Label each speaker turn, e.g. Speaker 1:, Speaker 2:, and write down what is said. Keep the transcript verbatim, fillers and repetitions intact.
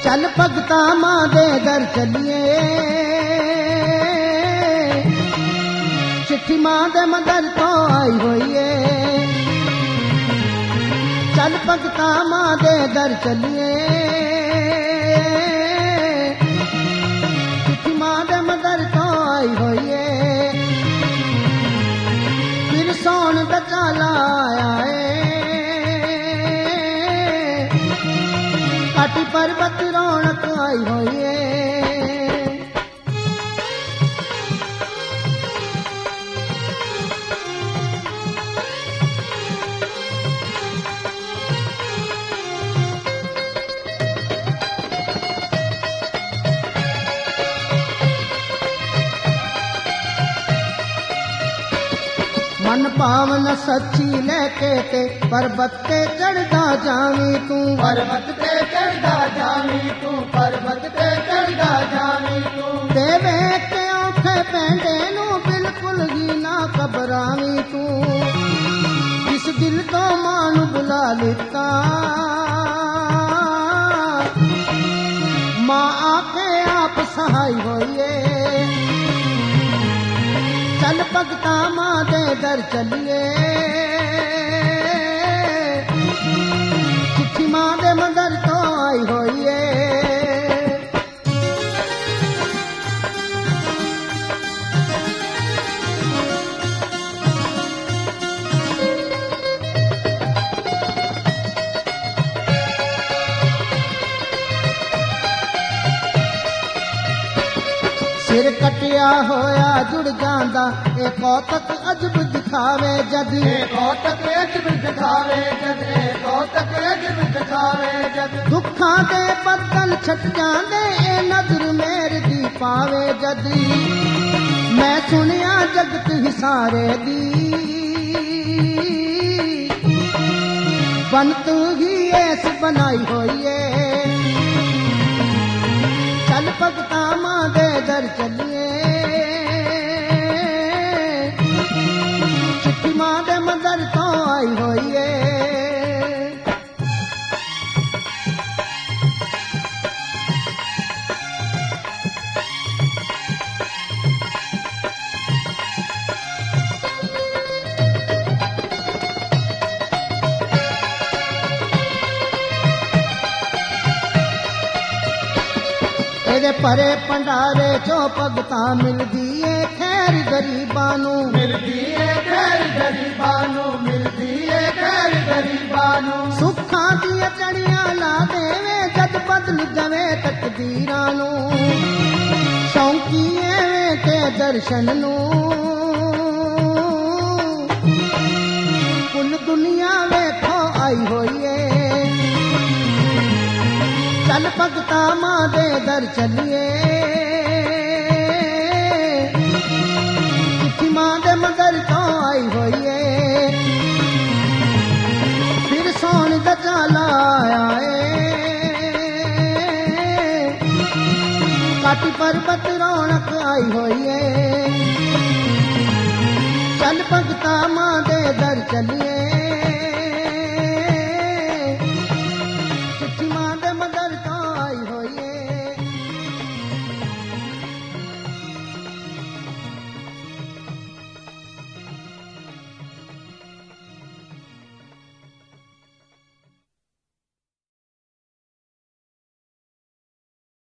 Speaker 1: चल भगता मां दे दर चलिए, चिट्ठी मां दे मदर तो आई हुई है। चल भगता मां दे दर चलिए, चिट्ठी मां दे मदर तो आई हुई है। फिर सौन दा चाला आया है, काटी पर्वत रौनक आई हुई है। मन पावन सच्ची लेके ते पर्वत ते चढ़दा जावी तू,
Speaker 2: पर्वत ते चढ़दा जावी तू, पर्वत ते चढ़दा जावी तू।
Speaker 1: देवे के औखे पैंडे नू बिल्कुल ही ना घबरावी तू। इस दिल तो मां बुला लिता, मां आके आप सहाय होइए। चल भगता मां दे दर चलिए, चिट्ठी मां दे मदर तो आई होई है। सिर कटिया होया जुड़ जांदा, ए कौतक अजब दिखावे जद,
Speaker 2: ए कौतक अजब दिखावे जद, ए कौतक अजब दिखावे जद।
Speaker 1: दुखां दे बदल छट जांदे, ए नजर मेर दी पावे जद। मैं सुनिया जगत हिसारे दी, बनत ही ऐस बनाई होई है। चल भगता मां दे दर चलिए, चिट्ठी मां दे मदर तो आई होई है। तेरे परे पंडारे चो भगता मिलदी है खैर गरीबां नू,
Speaker 2: मिलदी है खैर गरीबां नू, मिलदी है खैर गरीबां नू।
Speaker 1: सुखां दियां चढ़ियां ला देवे जद बदल जावे तकदीरां नू। शौकी एवें ते दर्शन नू, कुल दुनिया वेखो आई होई है। चल भगता मां दे दर चलिए,